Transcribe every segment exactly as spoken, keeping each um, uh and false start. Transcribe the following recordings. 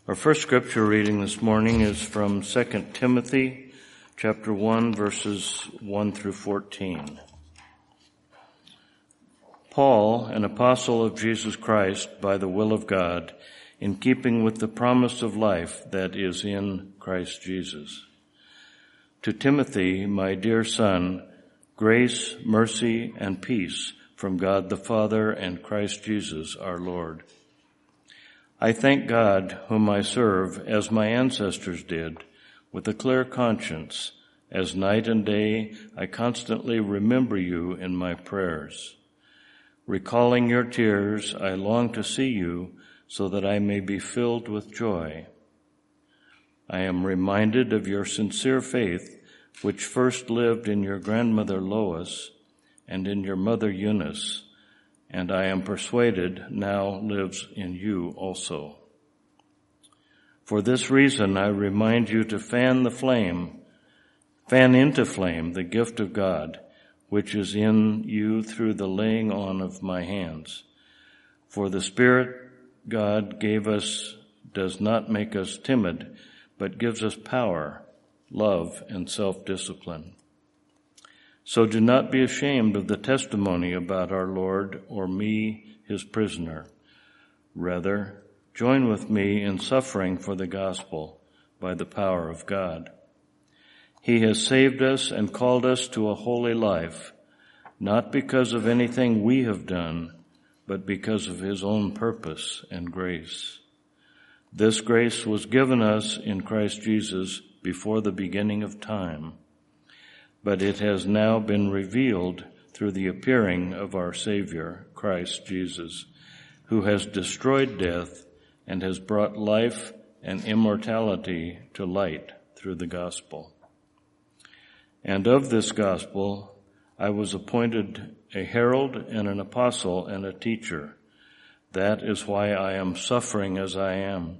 Our first scripture reading this morning is from Second Timothy chapter one, verses one through fourteen. Paul, an apostle of Jesus Christ by the will of God, in keeping with the promise of life that is in Christ Jesus. To Timothy, my dear son, grace, mercy, and peace from God the Father and Christ Jesus our Lord. I thank God, whom I serve, as my ancestors did, with a clear conscience, as night and day I constantly remember you in my prayers. Recalling your tears, I long to see you so that I may be filled with joy. I am reminded of your sincere faith, which first lived in your grandmother Lois and in your mother Eunice, and I am persuaded now lives in you also. For this reason, I remind you to fan the flame, fan into flame the gift of God, which is in you through the laying on of my hands. For the Spirit God gave us does not make us timid, but gives us power, love, and self-discipline. So do not be ashamed of the testimony about our Lord or me, his prisoner. Rather, join with me in suffering for the gospel by the power of God. He has saved us and called us to a holy life, not because of anything we have done, but because of his own purpose and grace. This grace was given us in Christ Jesus before the beginning of time, but it has now been revealed through the appearing of our Savior, Christ Jesus, who has destroyed death and has brought life and immortality to light through the gospel. And of this gospel I was appointed a herald and an apostle and a teacher. That is why I am suffering as I am.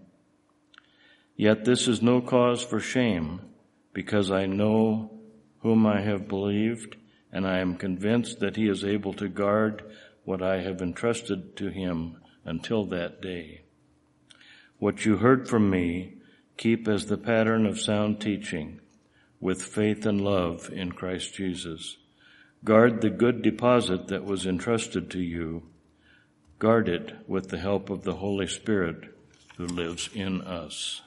Yet this is no cause for shame, because I know whom I have believed, and I am convinced that he is able to guard what I have entrusted to him until that day. What you heard from me, keep as the pattern of sound teaching, with faith and love in Christ Jesus. Guard the good deposit that was entrusted to you. Guard it with the help of the Holy Spirit who lives in us.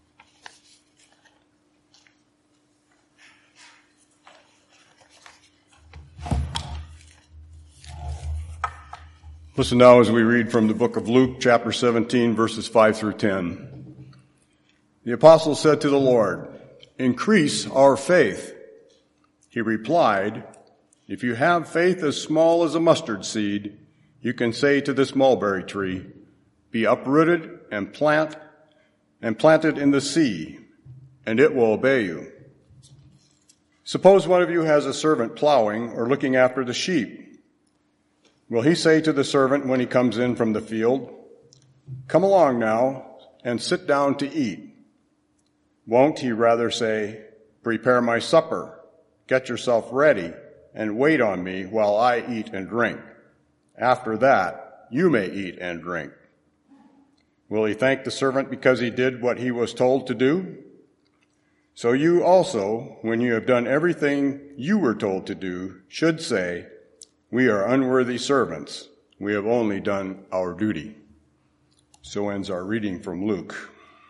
Listen now as we read from the book of Luke, chapter seventeen, verses five through ten. The apostle said to the Lord, "Increase our faith." He replied, "If you have faith as small as a mustard seed, you can say to this mulberry tree, 'Be uprooted and plant and planted in the sea,' and it will obey you. Suppose one of you has a servant plowing or looking after the sheep. Will he say to the servant when he comes in from the field, 'Come along now and sit down to eat'? Won't he rather say, 'Prepare my supper, get yourself ready, and wait on me while I eat and drink. After that, you may eat and drink'? Will he thank the servant because he did what he was told to do? So you also, when you have done everything you were told to do, should say, 'We are unworthy servants. We have only done our duty.'" So ends our reading from Luke.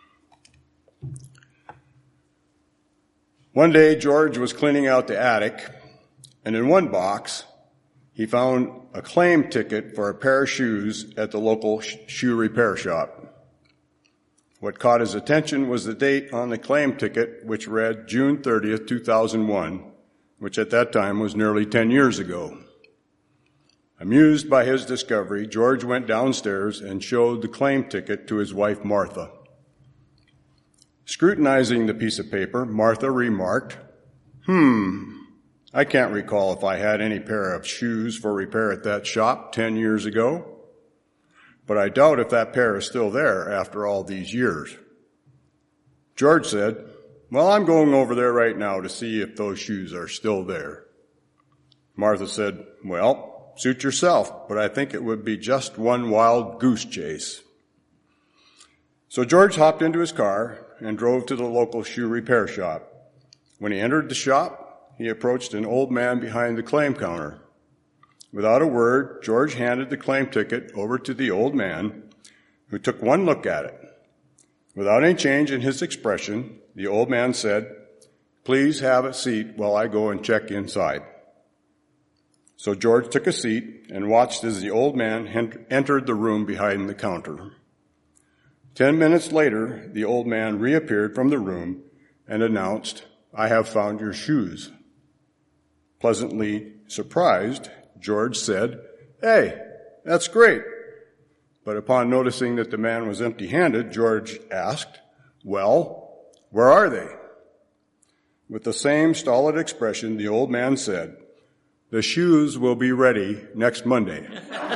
One day, George was cleaning out the attic, and in one box, he found a claim ticket for a pair of shoes at the local shoe repair shop. What caught his attention was the date on the claim ticket, which read June thirtieth, two thousand one, which at that time was nearly ten years ago. Amused by his discovery, George went downstairs and showed the claim ticket to his wife, Martha. Scrutinizing the piece of paper, Martha remarked, Hmm, I can't recall if I had any pair of shoes for repair at that shop ten years ago, but I doubt if that pair is still there after all these years." George said, "Well, I'm going over there right now to see if those shoes are still there." Martha said, "Well, suit yourself, but I think it would be just one wild goose chase." So George hopped into his car and drove to the local shoe repair shop. When he entered the shop, he approached an old man behind the claim counter. Without a word, George handed the claim ticket over to the old man, who took one look at it. Without any change in his expression, the old man said, "Please have a seat while I go and check inside." So George took a seat and watched as the old man entered the room behind the counter. Ten minutes later, the old man reappeared from the room and announced, "I have found your shoes." Pleasantly surprised, George said, "Hey, that's great." But upon noticing that the man was empty-handed, George asked, "Well, where are they?" With the same stolid expression, the old man said, "The shoes will be ready next Monday."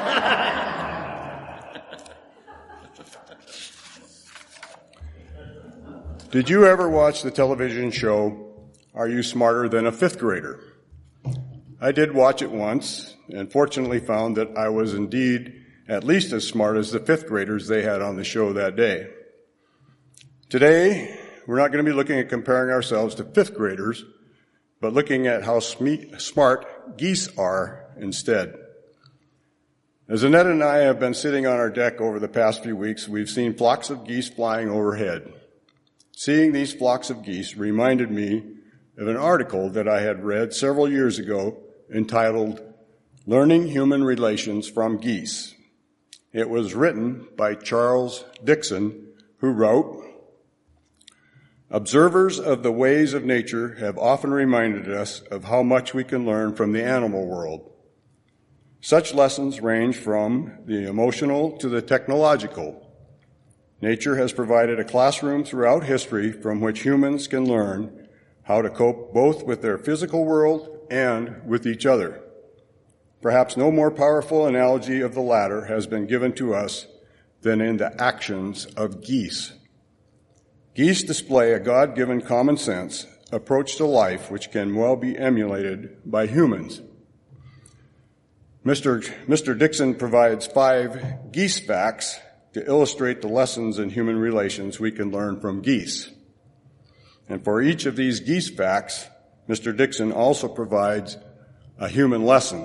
Did you ever watch the television show, Are You Smarter Than a Fifth Grader? I did watch it once, and fortunately found that I was indeed at least as smart as the fifth graders they had on the show that day. Today, we're not going to be looking at comparing ourselves to fifth graders, but looking at how smart geese are instead. As Annette and I have been sitting on our deck over the past few weeks, we've seen flocks of geese flying overhead. Seeing these flocks of geese reminded me of an article that I had read several years ago entitled Learning Human Relations from Geese. It was written by Charles Dickson, who wrote, "Observers of the ways of nature have often reminded us of how much we can learn from the animal world. Such lessons range from the emotional to the technological. Nature has provided a classroom throughout history from which humans can learn how to cope both with their physical world and with each other. Perhaps no more powerful analogy of the latter has been given to us than in the actions of geese. Geese display a God-given common sense approach to life which can well be emulated by humans." Mister Mister Dickson provides five geese facts to illustrate the lessons in human relations we can learn from geese. And for each of these geese facts, Mister Dickson also provides a human lesson.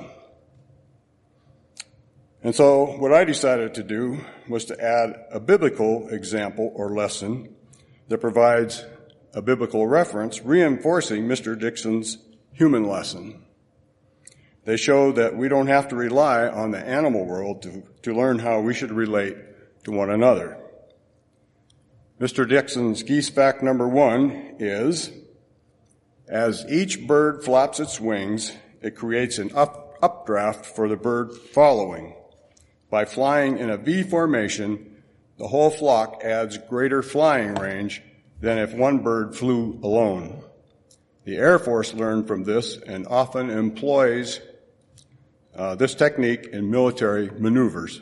And so what I decided to do was to add a biblical example or lesson that provides a biblical reference reinforcing Mister Dickson's human lesson. They show that we don't have to rely on the animal world to, to learn how we should relate to one another. Mister Dickson's geese fact number one is, as each bird flaps its wings, it creates an up, updraft for the bird following. By flying in a V formation, the whole flock adds greater flying range than if one bird flew alone. The Air Force learned from this and often employs uh, this technique in military maneuvers.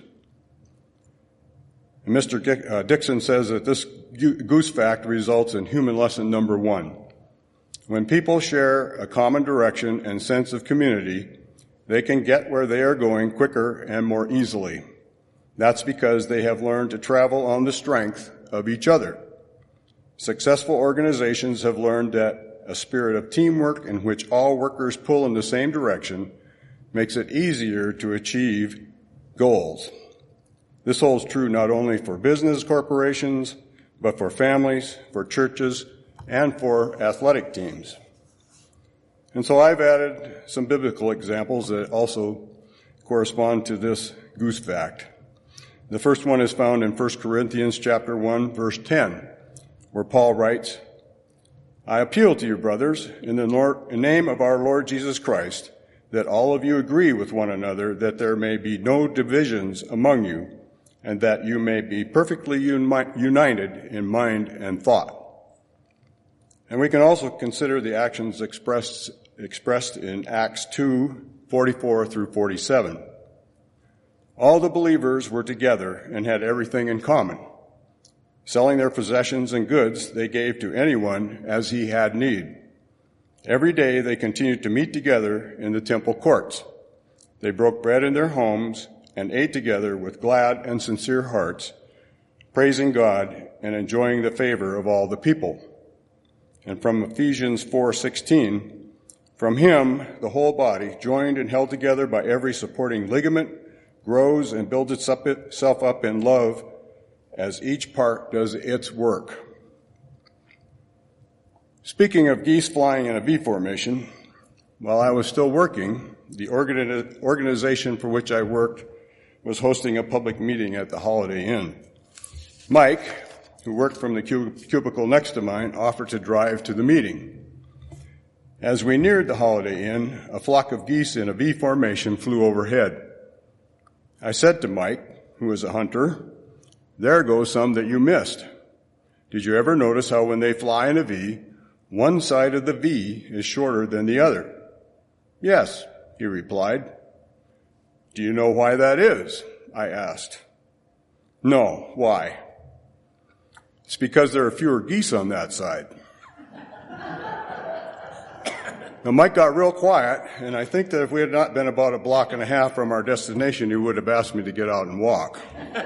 And Mister Dick, uh, Dickson says that this goose fact results in human lesson number one. When people share a common direction and sense of community, they can get where they are going quicker and more easily. That's because they have learned to travel on the strength of each other. Successful organizations have learned that a spirit of teamwork in which all workers pull in the same direction makes it easier to achieve goals. This holds true not only for business corporations, but for families, for churches, and for athletic teams. And so I've added some biblical examples that also correspond to this goose fact. The first one is found in First Corinthians chapter one, verse ten, where Paul writes, "I appeal to you, brothers, in the Lord, in the name of our Lord Jesus Christ, that all of you agree with one another, that there may be no divisions among you, and that you may be perfectly uni- united in mind and thought." And we can also consider the actions expressed expressed in Acts two, forty-four through forty-seven. All the believers were together and had everything in common. Selling their possessions and goods, they gave to anyone as he had need. Every day they continued to meet together in the temple courts. They broke bread in their homes and ate together with glad and sincere hearts, praising God and enjoying the favor of all the people. And from Ephesians four sixteen, from him the whole body, joined and held together by every supporting ligament, grows and builds itself up in love as each part does its work. Speaking of geese flying in a V formation, while I was still working, the organi- organization for which I worked was hosting a public meeting at the Holiday Inn. Mike, who worked from the cubicle next to mine, offered to drive to the meeting. As we neared the Holiday Inn, a flock of geese in a V formation flew overhead. I said to Mike, who is a hunter, "There go some that you missed. Did you ever notice how when they fly in a V, one side of the V is shorter than the other?" "Yes," he replied. "Do you know why that is?" I asked. "No, why?" "It's because there are fewer geese on that side." Now, Mike got real quiet, and I think that if we had not been about a block and a half from our destination, he would have asked me to get out and walk.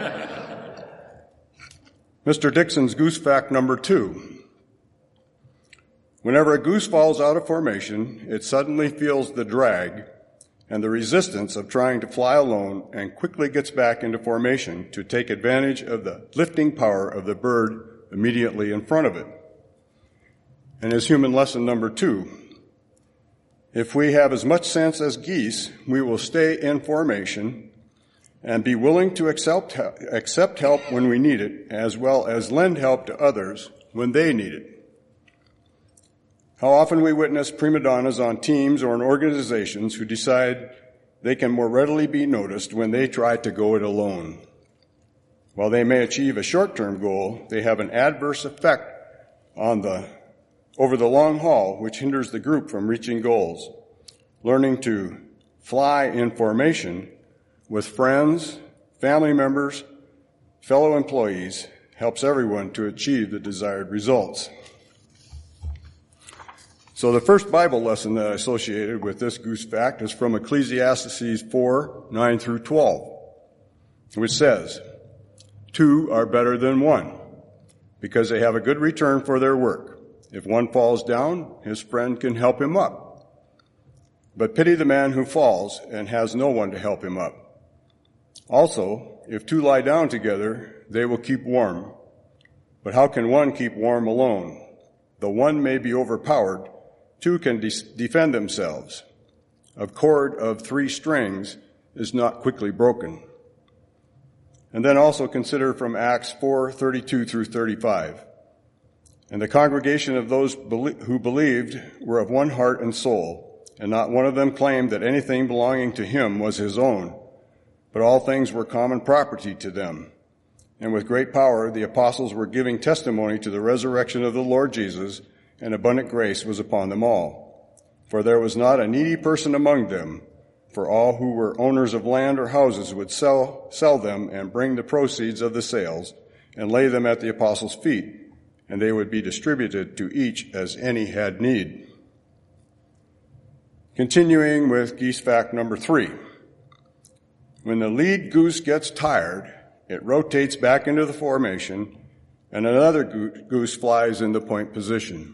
Mister Dixon's goose fact number two. Whenever a goose falls out of formation, it suddenly feels the drag and the resistance of trying to fly alone and quickly gets back into formation to take advantage of the lifting power of the bird immediately in front of it. And as human lesson number two, if we have as much sense as geese, we will stay in formation and be willing to accept, accept help when we need it, as well as lend help to others when they need it. How often we witness prima donnas on teams or in organizations who decide they can more readily be noticed when they try to go it alone. While they may achieve a short-term goal, they have an adverse effect on the over the long haul, which hinders the group from reaching goals. Learning to fly in formation with friends, family members, fellow employees helps everyone to achieve the desired results. So the first Bible lesson that I associated with this goose fact is from Ecclesiastes four, nine through twelve, which says, "Two are better than one, because they have a good return for their work. If one falls down, his friend can help him up. But pity the man who falls and has no one to help him up. Also, if two lie down together, they will keep warm. But how can one keep warm alone? Though one may be overpowered, two can de- defend themselves. A cord of three strings is not quickly broken." And then also consider from Acts four, thirty-two through thirty-five. "And the congregation of those who believed were of one heart and soul, and not one of them claimed that anything belonging to him was his own, but all things were common property to them. And with great power the apostles were giving testimony to the resurrection of the Lord Jesus, and abundant grace was upon them all. For there was not a needy person among them, for all who were owners of land or houses would sell, sell them and bring the proceeds of the sales and lay them at the apostles' feet, and they would be distributed to each as any had need." Continuing with geese fact number three. When the lead goose gets tired, it rotates back into the formation, and another goose flies in the point position.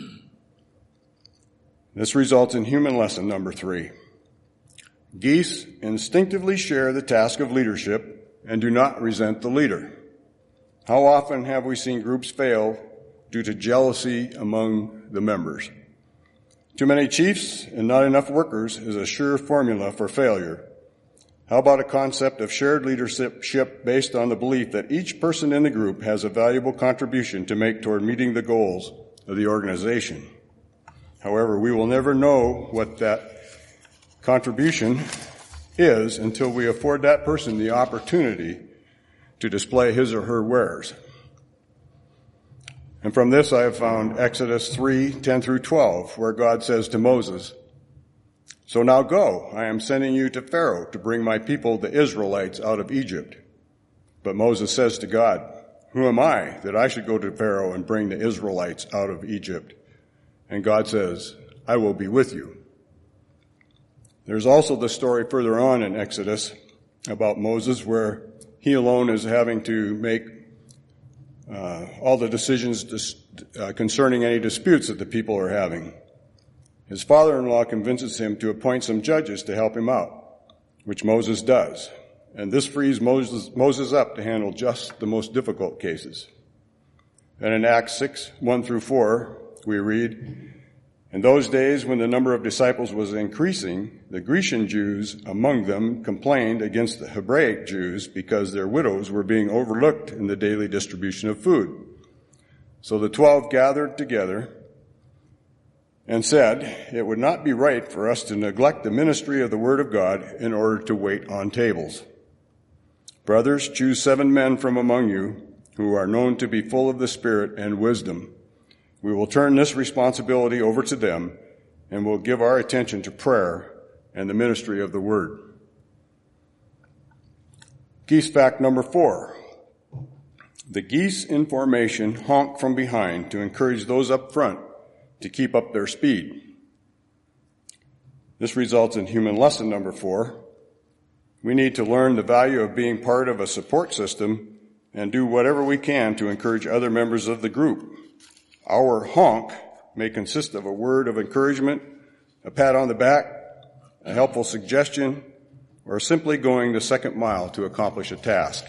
This results in human lesson number three. Geese instinctively share the task of leadership and do not resent the leader. How often have we seen groups fail due to jealousy among the members? Too many chiefs and not enough workers is a sure formula for failure. How about a concept of shared leadership based on the belief that each person in the group has a valuable contribution to make toward meeting the goals of the organization? However, we will never know what that contribution is until we afford that person the opportunity to display his or her wares. And from this I have found Exodus three, ten through twelve, where God says to Moses, "So now go, I am sending you to Pharaoh to bring my people, the Israelites, out of Egypt." But Moses says to God, "Who am I that I should go to Pharaoh and bring the Israelites out of Egypt?" And God says, "I will be with you." There's also the story further on in Exodus about Moses where he alone is having to make uh, all the decisions dis- uh, concerning any disputes that the people are having. His father-in-law convinces him to appoint some judges to help him out, which Moses does. And this frees Moses, Moses up to handle just the most difficult cases. And in Acts six, one through four, we read, "In those days when the number of disciples was increasing, the Grecian Jews among them complained against the Hebraic Jews because their widows were being overlooked in the daily distribution of food. So the twelve gathered together and said, 'It would not be right for us to neglect the ministry of the word of God in order to wait on tables. Brothers, choose seven men from among you who are known to be full of the Spirit and wisdom. We will turn this responsibility over to them, and will give our attention to prayer and the ministry of the word.'" Geese fact number four. The geese in formation honk from behind to encourage those up front to keep up their speed. This results in human lesson number four. We need to learn the value of being part of a support system and do whatever we can to encourage other members of the group. Our honk may consist of a word of encouragement, a pat on the back, a helpful suggestion, or simply going the second mile to accomplish a task.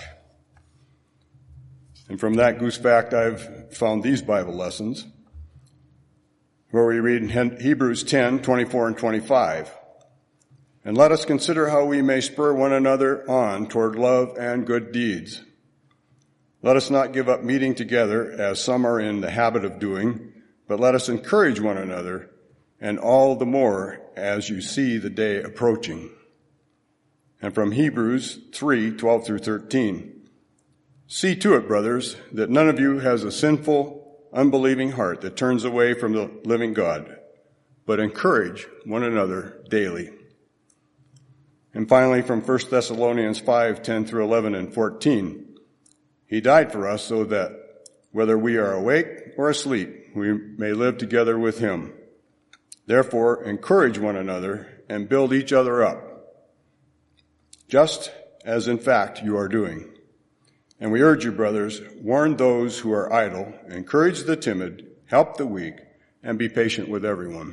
And from that goose fact, I've found these Bible lessons, where we read in Hebrews ten, twenty-four and twenty-five, "And let us consider how we may spur one another on toward love and good deeds. Let us not give up meeting together, as some are in the habit of doing, but let us encourage one another, and all the more as you see the day approaching." And from Hebrews three, twelve through thirteen, "See to it, brothers, that none of you has a sinful, unbelieving heart that turns away from the living God, but encourage one another daily." And finally, from First Thessalonians five, ten through eleven and fourteen, "He died for us so that whether we are awake or asleep, we may live together with him. Therefore, encourage one another and build each other up, just as in fact you are doing. And we urge you, brothers, warn those who are idle, encourage the timid, help the weak, and be patient with everyone."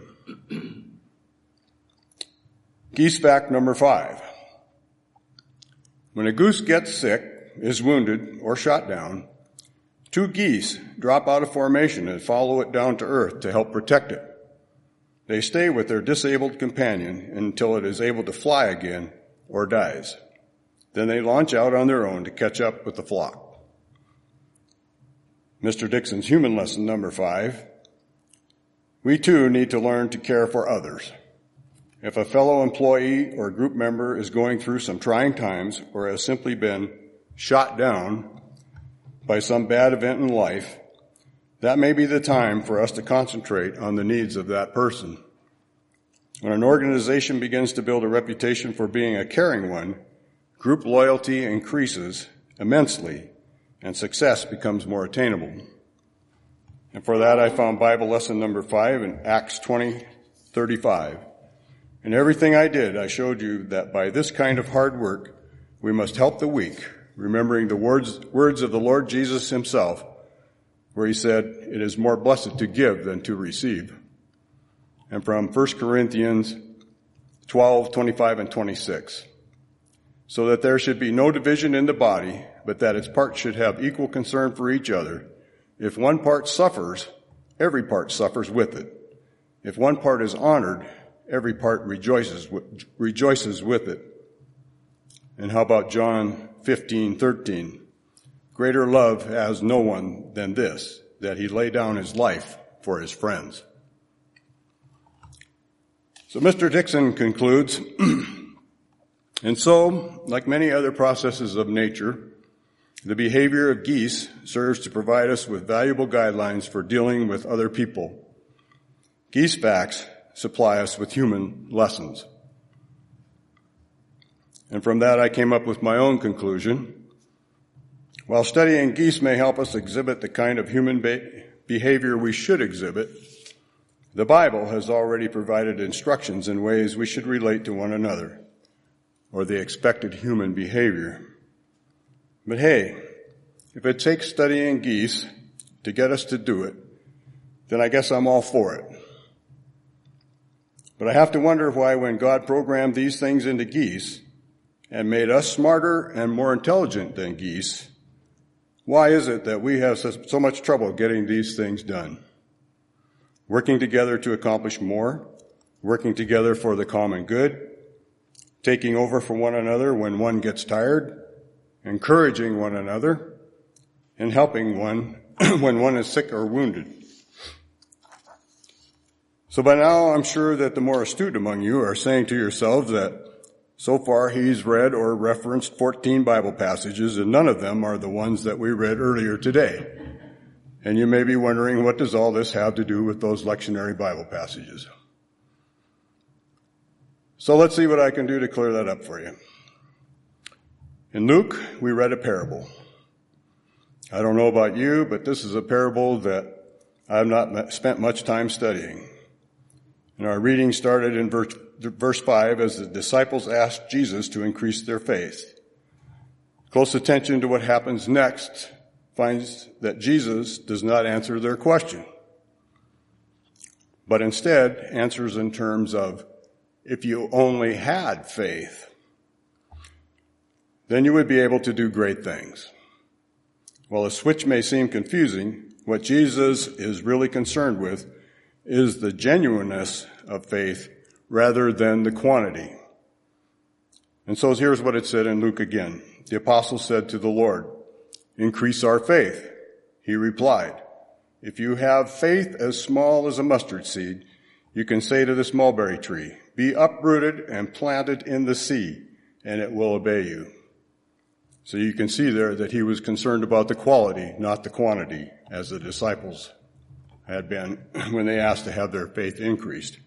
Geese fact number five. When a goose gets sick, is wounded, or shot down, two geese drop out of formation and follow it down to earth to help protect it. They stay with their disabled companion until it is able to fly again or dies. Then they launch out on their own to catch up with the flock. Mister Dixon's human lesson number five. We too need to learn to care for others. If a fellow employee or group member is going through some trying times or has simply been shot down by some bad event in life, that may be the time for us to concentrate on the needs of that person. When an organization begins to build a reputation for being a caring one, group loyalty increases immensely and success becomes more attainable. And for that, I found Bible lesson number five in Acts twenty, thirty-five. "In everything I did, I showed you that by this kind of hard work, we must help the weak, remembering the words, words of the Lord Jesus himself, where he said, 'It is more blessed to give than to receive.'" And from First Corinthians twelve, twenty-five and twenty-six, "So that there should be no division in the body, but that its parts should have equal concern for each other. If one part suffers, every part suffers with it. If one part is honored, every part rejoices rejoices with it." And how about John fifteen, thirteen? "Greater love has no one than this, that he lay down his life for his friends." So Mister Dixon concludes, "And so, like many other processes of nature, the behavior of geese serves to provide us with valuable guidelines for dealing with other people. Geese facts supply us with human lessons." And from that, I came up with my own conclusion. While studying geese may help us exhibit the kind of human be- behavior we should exhibit, the Bible has already provided instructions in ways we should relate to one another, or the expected human behavior. But hey, If it takes studying geese to get us to do it, then I guess I'm all for it. But I have to wonder why when God programmed these things into geese and made us smarter and more intelligent than geese, why is it that we have so much trouble getting these things done? Working together to accomplish more, working together for the common good, taking over for one another when one gets tired, encouraging one another, and helping one when one is sick or wounded. So by now, I'm sure that the more astute among you are saying to yourselves that so far he's read or referenced fourteen Bible passages, and none of them are the ones that we read earlier today. And you may be wondering, what does all this have to do with those lectionary Bible passages? So let's see what I can do to clear that up for you. In Luke, we read a parable. I don't know about you, but this is a parable that I have not spent much time studying. And our reading started in verse, verse five as the disciples asked Jesus to increase their faith. Close attention to what happens next finds that Jesus does not answer their question, but instead answers in terms of, if you only had faith, then you would be able to do great things. While the switch may seem confusing, what Jesus is really concerned with is the genuineness of faith rather than the quantity. And so here's what it said in Luke again. The apostle said to the Lord, "Increase our faith." He replied, "If you have faith as small as a mustard seed, you can say to this mulberry tree, 'Be uprooted and planted in the sea,' and it will obey you." So you can see there that he was concerned about the quality, not the quantity, as the disciples had been when they asked to have their faith increased.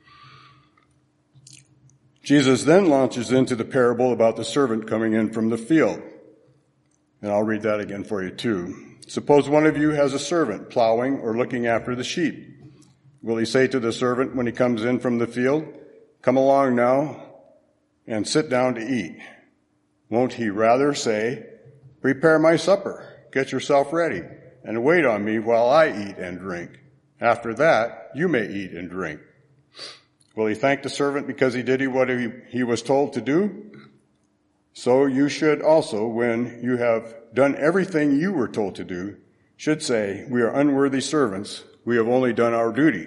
Jesus then launches into the parable about the servant coming in from the field. And I'll read that again for you too. Suppose one of you has a servant plowing or looking after the sheep. Will he say to the servant when he comes in from the field, "Come along now and sit down to eat"? Won't he rather say, "Prepare my supper, get yourself ready, and wait on me while I eat and drink. After that, you may eat and drink"? Will he thank the servant because he did what he, he was told to do? So you should also, when you have done everything you were told to do, should say, "We are unworthy servants. We have only done our duty."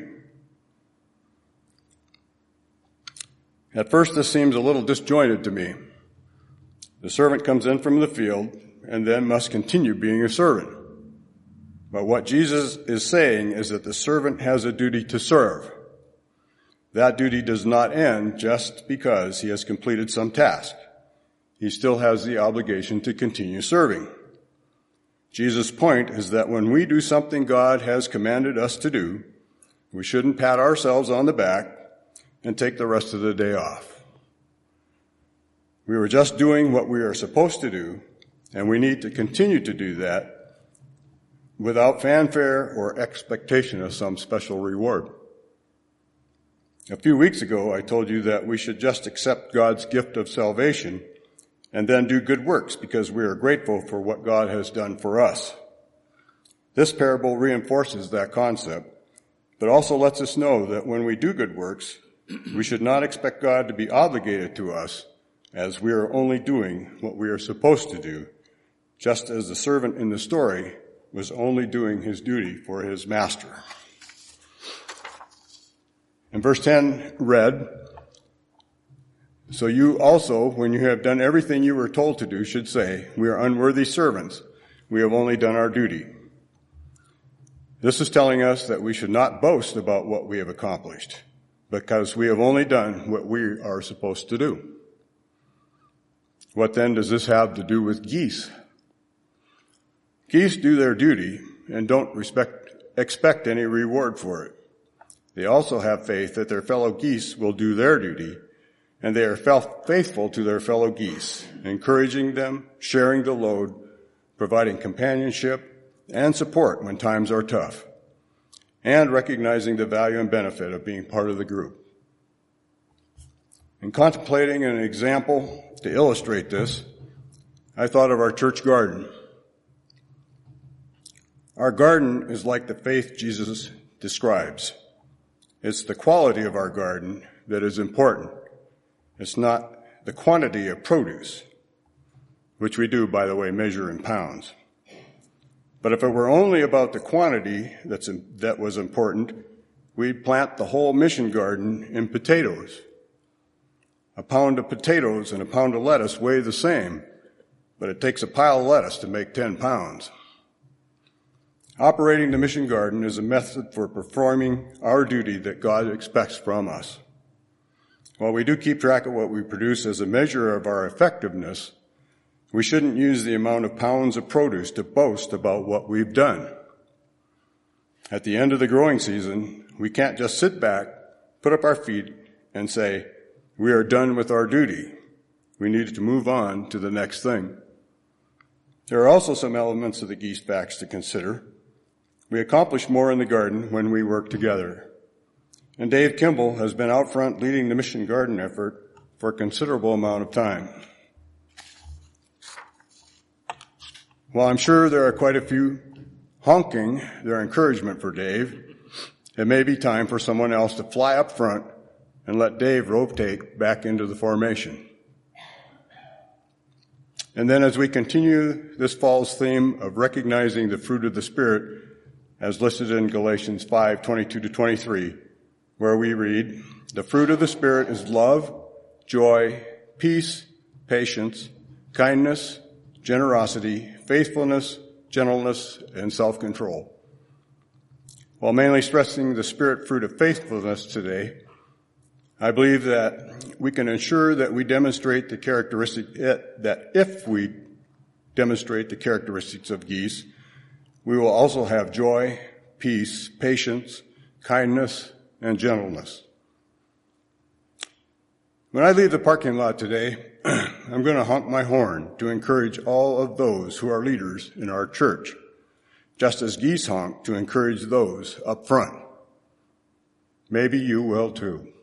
At first, this seems a little disjointed to me. The servant comes in from the field and then must continue being a servant. But what Jesus is saying is that the servant has a duty to serve. That duty does not end just because he has completed some task. He still has the obligation to continue serving. Jesus' point is that when we do something God has commanded us to do, we shouldn't pat ourselves on the back and take the rest of the day off. We were just doing what we are supposed to do, and we need to continue to do that without fanfare or expectation of some special reward. A few weeks ago, I told you that we should just accept God's gift of salvation and then do good works because we are grateful for what God has done for us. This parable reinforces that concept, but also lets us know that when we do good works, we should not expect God to be obligated to us, as we are only doing what we are supposed to do, just as the servant in the story was only doing his duty for his master. And verse ten read, "So you also, when you have done everything you were told to do, should say, 'We are unworthy servants. We have only done our duty.'" This is telling us that we should not boast about what we have accomplished, because we have only done what we are supposed to do. What then does this have to do with geese? Geese do their duty and don't respect, expect any reward for it. They also have faith that their fellow geese will do their duty, and they are faithful to their fellow geese, encouraging them, sharing the load, providing companionship and support when times are tough, and recognizing the value and benefit of being part of the group. In contemplating an example to illustrate this, I thought of our church garden. Our garden is like the faith Jesus describes. It's the quality of our garden that is important. It's not the quantity of produce, which we do, by the way, measure in pounds. But if it were only about the quantity that's in, that was important, we'd plant the whole mission garden in potatoes. A pound of potatoes and a pound of lettuce weigh the same, but it takes a pile of lettuce to make ten pounds. Operating the mission garden is a method for performing our duty that God expects from us. While we do keep track of what we produce as a measure of our effectiveness, we shouldn't use the amount of pounds of produce to boast about what we've done. At the end of the growing season, we can't just sit back, put up our feet, and say, we are done with our duty. We need to move on to the next thing. There are also some elements of the geese facts to consider. We accomplish more in the garden when we work together. And Dave Kimball has been out front leading the mission garden effort for a considerable amount of time. While I'm sure there are quite a few honking their encouragement for Dave, it may be time for someone else to fly up front and let Dave rotate back into the formation. And then as we continue this fall's theme of recognizing the fruit of the Spirit, as listed in Galatians five, twenty-two to twenty-three, where we read, the fruit of the Spirit is love, joy, peace, patience, kindness, generosity, faithfulness, gentleness, and self-control. While mainly stressing the Spirit fruit of faithfulness today, I believe that we can ensure that we demonstrate the characteristic, that if we demonstrate the characteristics of geese, we will also have joy, peace, patience, kindness, and gentleness. When I leave the parking lot today, I'm going to honk my horn to encourage all of those who are leaders in our church, just as geese honk to encourage those up front. Maybe you will too.